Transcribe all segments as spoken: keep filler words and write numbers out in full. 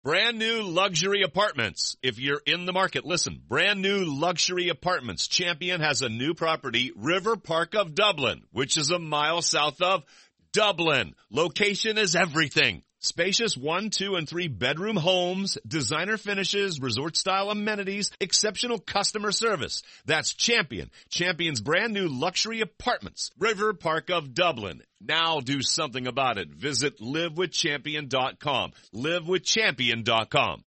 Brand new luxury apartments. If you're in the market, listen. Brand new luxury apartments. Champion has a new property, River Park of Dublin, which is a mile south of Dublin. Location is everything. Spacious one, two, and three bedroom homes, designer finishes, resort-style amenities, exceptional customer service. That's Champion. Champion's brand new luxury apartments. River Park of Dublin. Now do something about it. Visit live with champion dot com. live with champion dot com.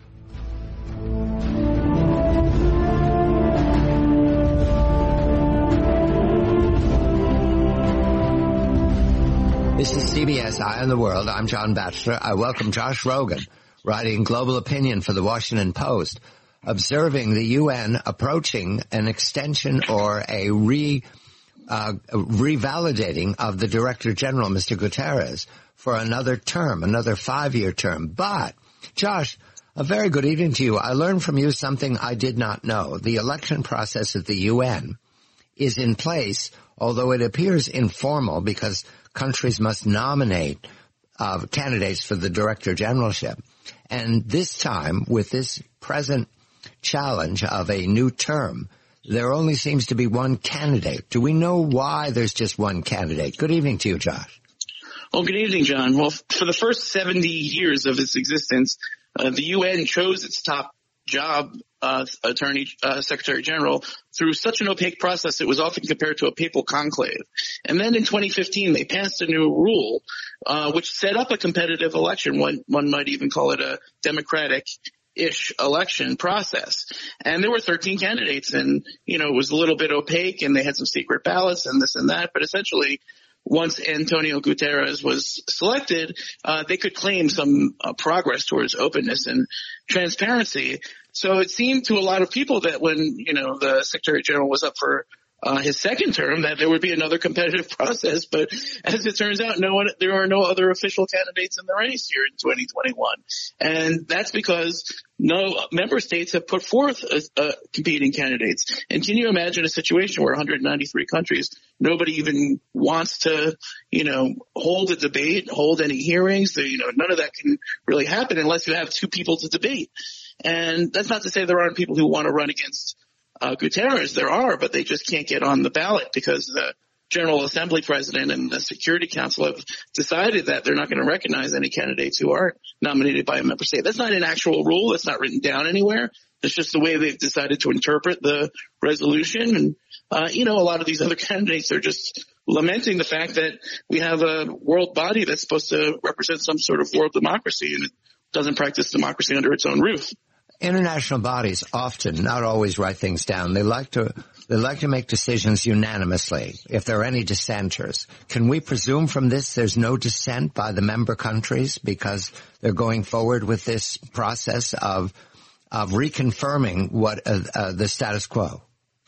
This is C B S Eye on the World. I'm John Batchelor. I welcome Josh Rogin, writing global opinion for the Washington Post, observing the U N approaching an extension or a re uh revalidating of the Director General, Mister Guterres, for another term, another five-year term. But, Josh, a very good evening to you. I learned from you something I did not know. The election process at the U N is in place, although it appears informal because countries must nominate uh, candidates for the Director Generalship. And this time, with this present challenge of a new term, there only seems to be one candidate. Do we know why there's just one candidate? Good evening to you, Josh. Well, good evening, John. Well, for the first seventy years of its existence, uh, the U N chose its top job, uh, Attorney uh, Secretary General, through such an opaque process it was often compared to a papal conclave. And then in twenty fifteen, they passed a new rule, uh, which set up a competitive election. One, one might even call it a democratic-ish election process. And there were thirteen candidates, and, you know, it was a little bit opaque, and they had some secret ballots and this and that, but essentially, once Antonio Guterres was selected, uh, they could claim some uh, progress towards openness and transparency. So it seemed to a lot of people that when, you know, the Secretary General was up for uh, his second term, that there would be another competitive process. But as it turns out, no one, there are no other official candidates in the race here in twenty twenty-one. And that's because no member states have put forth a, a competing candidates. And can you imagine a situation where one hundred ninety-three countries, nobody even wants to, you know, hold a debate, hold any hearings? You know, none of that can really happen unless you have two people to debate. And that's not to say there aren't people who want to run against uh, Guterres. There are, but they just can't get on the ballot because the General Assembly President and the Security Council have decided that they're not going to recognize any candidates who aren't nominated by a member state. That's not an actual rule. That's not written down anywhere. It's just the way they've decided to interpret the resolution. And, uh, you know, a lot of these other candidates are just lamenting the fact that we have a world body that's supposed to represent some sort of world democracy, and it doesn't practice democracy under its own roof. International bodies often, not always, write things down. They like to they like to make decisions unanimously if there are any dissenters. Can we presume from this there's no dissent by the member countries because they're going forward with this process of of reconfirming what uh, uh, the status quo?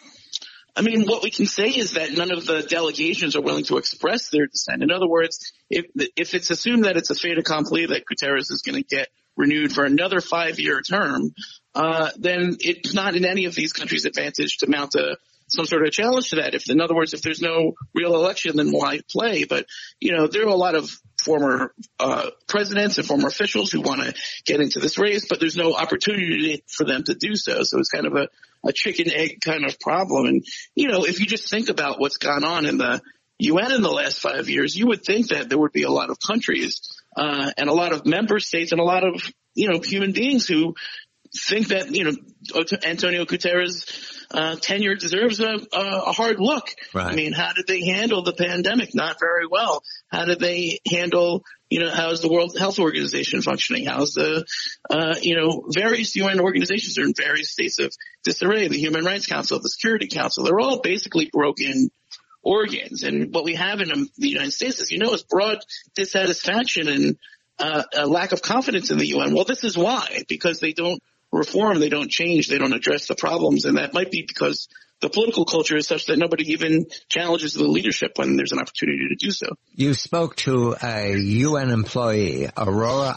I mean, what we can say is that none of the delegations are willing to express their dissent. In other words, if if it's assumed that it's a fait accompli that Guterres is going to get renewed for another five-year term, uh, then it's not in any of these countries' advantage to mount a some sort of challenge to that. If, in other words, if there's no real election, then why play? But, you know, there are a lot of former uh presidents and former officials who want to get into this race, but there's no opportunity for them to do so. So it's kind of a, a chicken-egg kind of problem. And, you know, if you just think about what's gone on in the U N in the last five years, you would think that there would be a lot of countries uh and a lot of member states and a lot of, you know, human beings who think that, you know, Antonio Guterres' uh, tenure deserves a, a hard look. Right. I mean, how did they handle the pandemic? Not very well. How did they handle, you know, how's the World Health Organization functioning? How's the, uh, you know, various U N organizations are in various states of disarray. The Human Rights Council, the Security Council, they're all basically broken organs. And what we have in um, the United States, as you know, is broad dissatisfaction and uh, a lack of confidence in the U N. Well, this is why, because they don't reform, they don't change, they don't address the problems, and that might be because the political culture is such that nobody even challenges the leadership when there's an opportunity to do so. You spoke to a U N employee, Aurora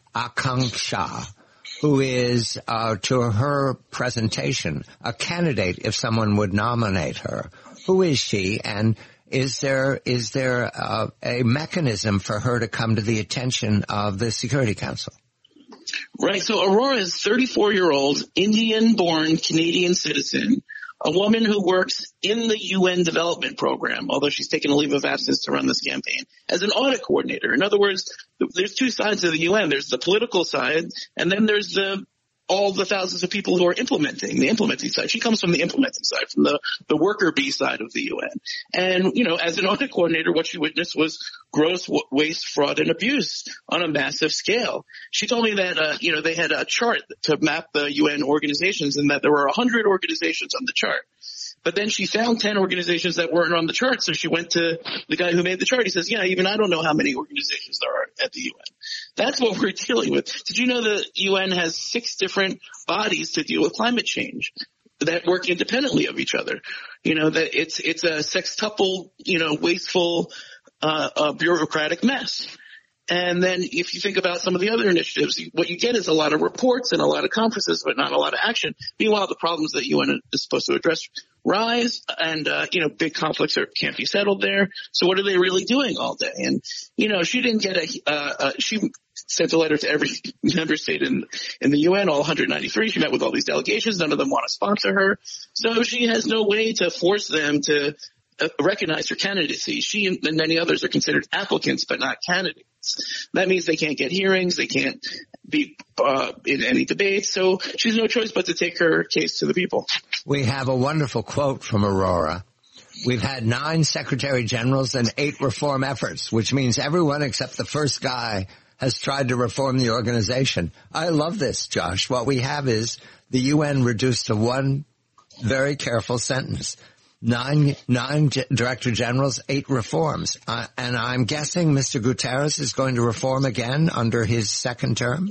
Akanksha, who is, uh, to her presentation, a candidate if someone would nominate her. Who is she, and is there is there uh, a mechanism for her to come to the attention of the Security Council? Right. So Aurora is a thirty-four-year-old Indian-born Canadian citizen, a woman who works in the U N development program, although she's taken a leave of absence to run this campaign, as an audit coordinator. In other words, there's two sides of the U N. There's the political side, and then there's the all the thousands of people who are implementing, the implementing side. She comes from the implementing side, from the, the worker bee side of the U N. And, you know, as an audit coordinator, what she witnessed was gross waste, fraud, and abuse on a massive scale. She told me that, uh, you know, they had a chart to map the U N organizations and that there were one hundred organizations on the chart. But then she found ten organizations that weren't on the chart, so she went to the guy who made the chart. He says, yeah, even I don't know how many organizations there are at the U N. That's what we're dealing with. Did you know the U N has six different bodies to deal with climate change that work independently of each other? You know, that it's it's a sextuple, you know, wasteful, uh, uh bureaucratic mess. And then if you think about some of the other initiatives, what you get is a lot of reports and a lot of conferences, but not a lot of action. Meanwhile, the problems that U N is supposed to address rise, and, uh, you know, big conflicts are, can't be settled there. So what are they really doing all day? And, you know, she didn't get a, uh, uh, she sent a letter to every member state in, in the U N, all one hundred ninety-three. She met with all these delegations. None of them want to sponsor her. So she has no way to force them to uh, recognize her candidacy. She and many others are considered applicants, but not candidates. That means they can't get hearings. They can't be uh, in any debates. So she has no choice but to take her case to the people. We have a wonderful quote from Aurora. We've had nine secretary generals and eight reform efforts, which means everyone except the first guy has tried to reform the organization. I love this, Josh. What we have is the U N reduced to one very careful sentence. Nine, nine g- director generals, eight reforms. Uh, and I'm guessing Mister Guterres is going to reform again under his second term?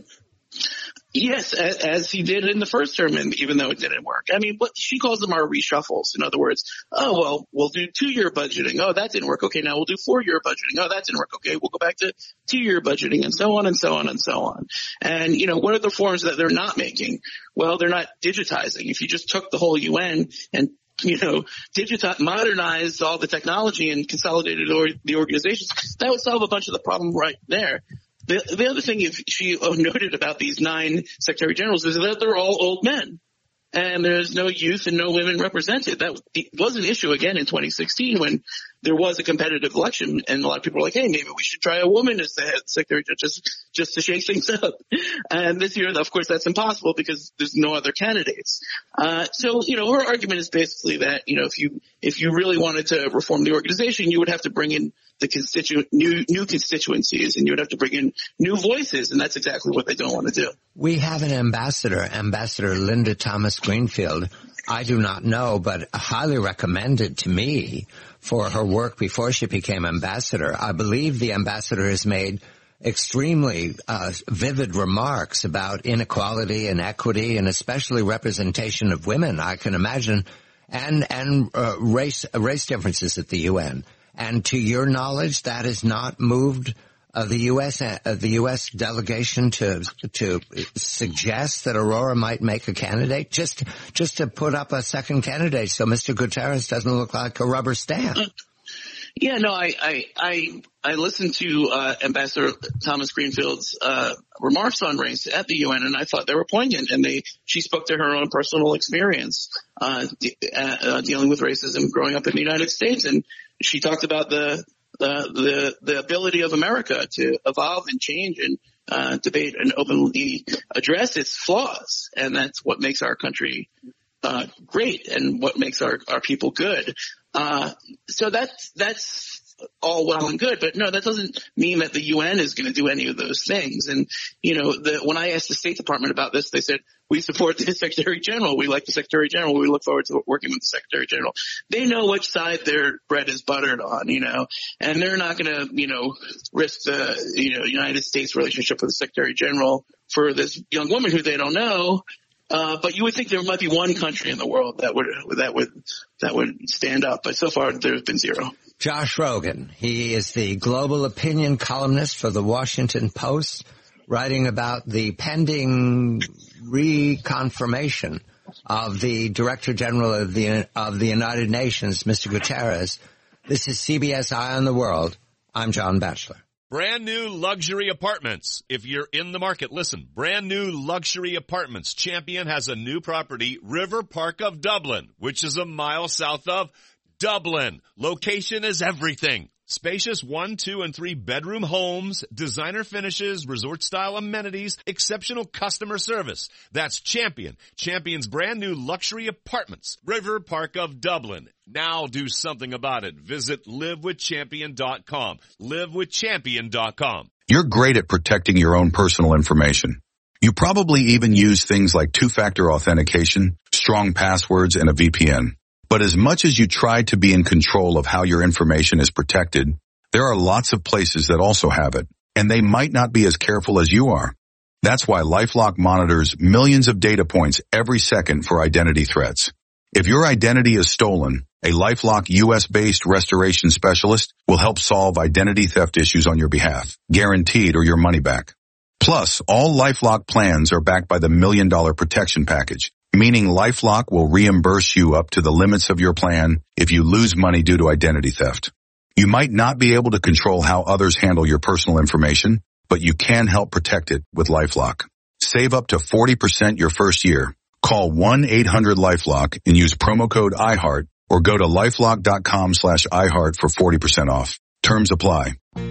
Yes, as, as he did in the first term, and even though it didn't work. I mean, what she calls them are reshuffles. In other words, oh, well, we'll do two-year budgeting. Oh, that didn't work. Okay, now we'll do four-year budgeting. Oh, that didn't work. Okay, we'll go back to two-year budgeting, and so on and so on and so on. And, you know, what are the reforms that they're not making? Well, they're not digitizing. If you just took the whole U N and you know, digitize, modernize all the technology and consolidated or, the organizations, that would solve a bunch of the problem right there. The, the other thing if she noted about these nine secretary generals is that they're all old men. And there's no youth and no women represented. That was an issue again in twenty sixteen when there was a competitive election, and a lot of people were like, "Hey, maybe we should try a woman as the head secretary just just to shake things up." And this year, of course, that's impossible because there's no other candidates. Uh, so, you know, her argument is basically that you know, if you if you really wanted to reform the organization, you would have to bring in the constituent new new constituencies, and you would have to bring in new voices, and that's exactly what they don't want to do. We have an ambassador, Ambassador Linda Thomas Greenfield. I do not know, but highly recommended to me for her work before she became ambassador. I believe the ambassador has made extremely uh, vivid remarks about inequality and equity, and especially representation of women. I can imagine, and and uh, race race differences at the U N. And to your knowledge, that has not moved uh, the U S uh, the U S delegation to to suggest that Aurora might make a candidate, just just to put up a second candidate, so Mister Guterres doesn't look like a rubber stamp. Yeah, no, I I I, I listened to uh, Ambassador Thomas Greenfield's uh, remarks on race at the U N, and I thought they were poignant. And they she spoke to her own personal experience uh, de- uh, dealing with racism growing up in the United States, and she talked about the the the, the ability of America to evolve and change and uh, debate and openly address its flaws, and that's what makes our country uh, great and what makes our our people good. Uh, so that's, that's all well and good, but no, that doesn't mean that the U N is going to do any of those things. And, you know, the, when I asked the State Department about this, they said, we support the Secretary General. We like the Secretary General. We look forward to working with the Secretary General. They know which side their bread is buttered on, you know, and they're not going to, you know, risk the, you know, United States relationship with the Secretary General for this young woman who they don't know. Uh, but you would think there might be one country in the world that would that would that would stand up, but so far there's been zero. Josh Rogin, he is the global opinion columnist for the Washington Post, writing about the pending reconfirmation of the Director General of the of the United Nations, Mister Guterres. This is C B S Eye on the World. I'm John Batchelor. Brand new luxury apartments. If you're in the market, listen. Brand new luxury apartments. Champion has a new property, River Park of Dublin, which is a mile south of Dublin. Location is everything. Spacious one, two, and three bedroom homes, designer finishes, resort-style amenities, exceptional customer service. That's Champion. Champion's brand new luxury apartments, River Park of Dublin. Now do something about it. Visit live with champion dot com. live with champion dot com. You're great at protecting your own personal information. You probably even use things like two-factor authentication, strong passwords, and a V P N. But as much as you try to be in control of how your information is protected, there are lots of places that also have it, and they might not be as careful as you are. That's why LifeLock monitors millions of data points every second for identity threats. If your identity is stolen, a LifeLock U S-based restoration specialist will help solve identity theft issues on your behalf, guaranteed or your money back. Plus, all LifeLock plans are backed by the Million Dollar Protection Package, meaning LifeLock will reimburse you up to the limits of your plan if you lose money due to identity theft. You might not be able to control how others handle your personal information, but you can help protect it with LifeLock. Save up to forty percent your first year. Call one eight hundred LifeLock and use promo code iHeart or go to lifelock.com slash iHeart for forty percent off. Terms apply.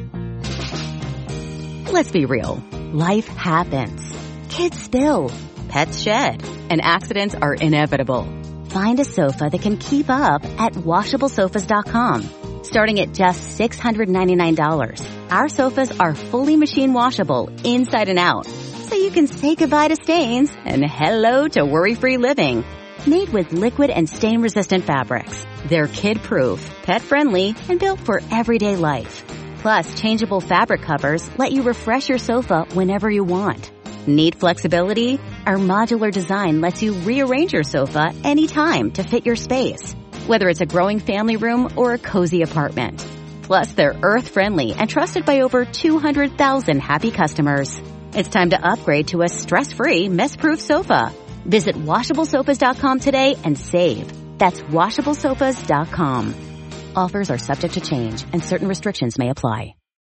Let's be real. Life happens. Kids spill. Pets shed. And accidents are inevitable. Find a sofa that can keep up at washable sofas dot com. Starting at just six hundred ninety-nine dollars. Our sofas are fully machine washable inside and out. So you can say goodbye to stains and hello to worry-free living. Made with liquid and stain-resistant fabrics. They're kid-proof, pet-friendly, and built for everyday life. Plus, changeable fabric covers let you refresh your sofa whenever you want. Need flexibility? Our modular design lets you rearrange your sofa anytime to fit your space, whether it's a growing family room or a cozy apartment. Plus, they're earth-friendly and trusted by over two hundred thousand happy customers. It's time to upgrade to a stress-free, mess-proof sofa. Visit washable sofas dot com today and save. That's washable sofas dot com. Offers are subject to change and certain restrictions may apply.